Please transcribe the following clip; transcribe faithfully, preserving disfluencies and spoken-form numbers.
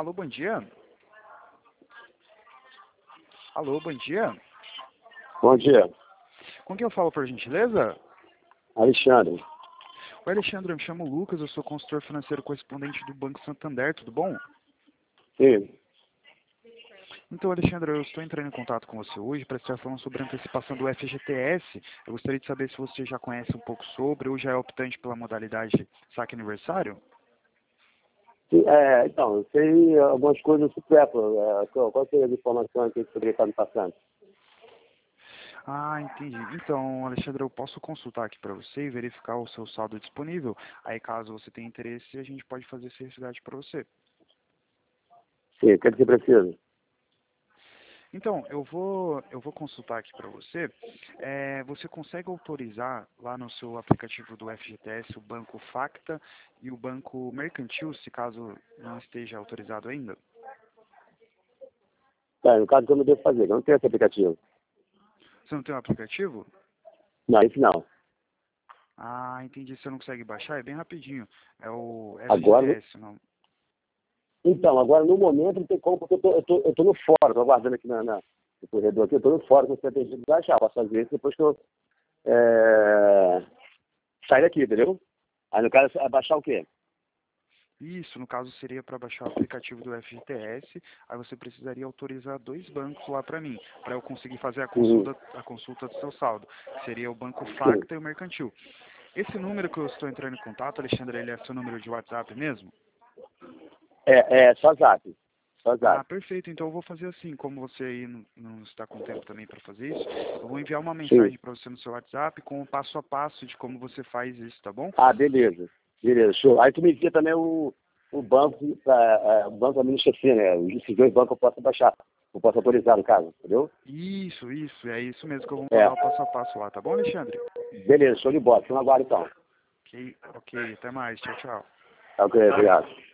Alô, bom dia. Alô, bom dia. Bom dia, Com quem eu falo, por gentileza? Alexandre. Oi, Alexandre, eu me chamo Lucas, eu sou consultor financeiro correspondente do Banco Santander, tudo bom? Sim. Então, Alexandre, eu estou entrando em contato com você hoje para estar falando sobre a antecipação do F G T S. Eu gostaria de saber se você já conhece um pouco sobre ou já é optante pela modalidade saque aniversário? Sim, é, então, eu sei algumas coisas supérfluas. É, qual qual seria a informação que você poderia estar me passando? Ah, entendi. Então, Alexandre, eu posso consultar aqui para você e verificar o seu saldo disponível. Aí, caso você tenha interesse, a gente pode fazer essa resgate para você. Sim, o que é que você precisa? Então, eu vou, eu vou consultar aqui para você. É, você consegue autorizar lá no seu aplicativo do F G T S o banco Facta e o banco Mercantil, se caso não esteja autorizado ainda? Tá, no caso que eu não devo fazer, eu não tenho esse aplicativo. Você não tem o aplicativo? Não, isso não. Ah, entendi. Você não consegue baixar? É bem rapidinho. É o Agora, F G T S, não. então, agora no momento não tem como, porque eu tô, eu tô, eu tô no fórum, tô aguardando aqui na, na, no corredor aqui, eu tô no fórum, que você tem que baixar, posso fazer isso depois que eu é, sair daqui, entendeu? Aí no caso, é baixar o quê? Isso, no caso, seria para baixar o aplicativo do F G T S, aí você precisaria autorizar dois bancos lá para mim, para eu conseguir fazer a Uhum. consulta, a consulta do seu saldo, que seria o banco Sim. Facta e o Mercantil. Esse número que eu estou entrando em contato, Alexandre, ele é seu número de WhatsApp mesmo? É, é só zap. Só Ah, zap. perfeito. Então eu vou fazer assim, como você aí não, não está com tempo também para fazer isso, eu vou enviar uma Sim. mensagem para você no seu WhatsApp com o passo a passo de como você faz isso, tá bom? Ah, beleza. Beleza, show. Aí tu me envia também o, o banco, pra, uh, o banco da minha chefia, né? Esses dois bancos eu posso baixar. Eu posso autorizar, no caso, entendeu? Isso, isso, é isso mesmo que eu vou É. mandar o passo a passo lá, tá bom, Alexandre? Beleza, show de bola. Então aguardo então. Ok, ok, até mais, tchau, tchau. Ok, obrigado.